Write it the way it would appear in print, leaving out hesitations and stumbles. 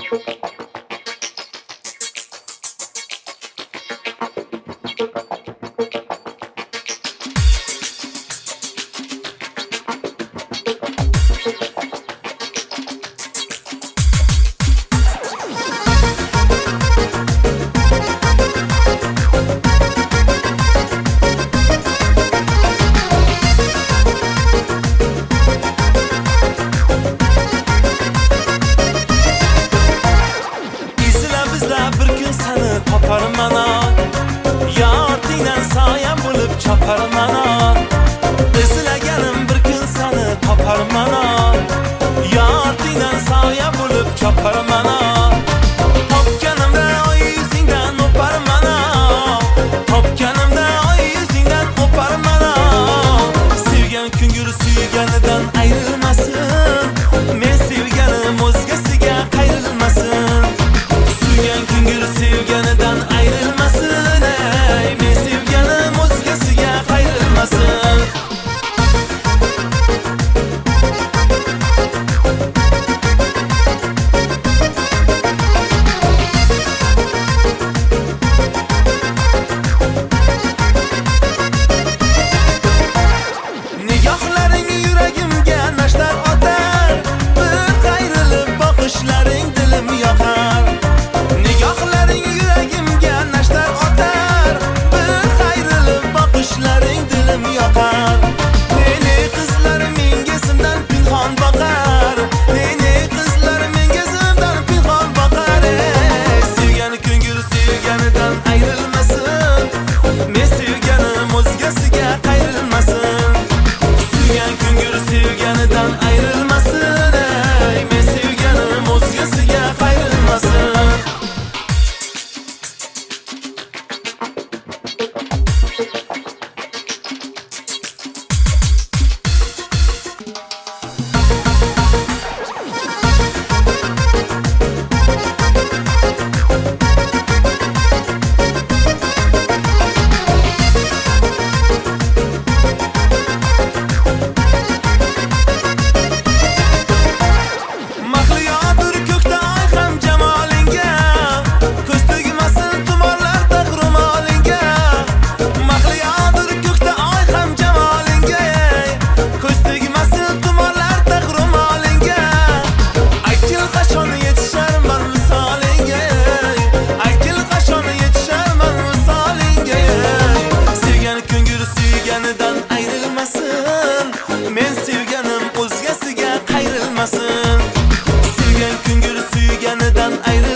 Taparım mana Yardiyle sayem bulup çaparım mana Izlaganim bir gün seni taparım mana Yardiyle sayem bulup çaparım mana Topganimda oy yüzingdan o'parım mana Topganimda oy yüzingdan o'parım mana Sevgan kungul suyganidan ayrılmasın Men sevganim o'zgasiga qayrilmasin Suygan kungul sevganidan ayrılmasın ey Men sevganim o'zgasiga qayrilmasin Nigohlaring yuragimga nashlar otar Bir qayrilib boqishlaring dilim yoqar Nigohlaring yuragimga nashlar otar Bir qayrilib boqishlaring dilim yoqar Meni qizlar menga simdan pinhon boqar Meni qizlar menga simdan pinhon boqar Sevgan ko'ngil sevganidan ayrilmasin Men sevganim o'zgasiga qayrilmasin Sevgan ko'ngil sevganidan ayrılmasın ey Men sevganim o'zgasiga qayrilmasin Mahliyodir ko'kda oy ham jamolinga Ko'z tegmasin tumonlarda ro'molinga Mahliyodir ko'kda oy ham jamolinga Ko'z tegmasin tumonlarda ro'molinga Aytil qachon yetisharman visolinga Aytil qachon yetisharman visolinga Sevgan ko'ngil sevganidan ayrilmasin Men sevganim o'zgasiga qayrilmasin Sevgan ko'ngil suyganidan ayrılmasın